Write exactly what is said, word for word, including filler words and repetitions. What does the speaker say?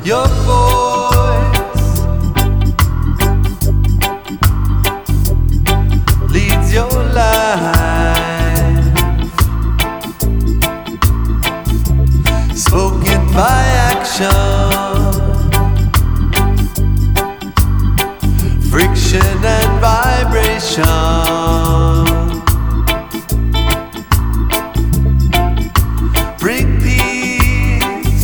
Your voice leads your life, spoken by action.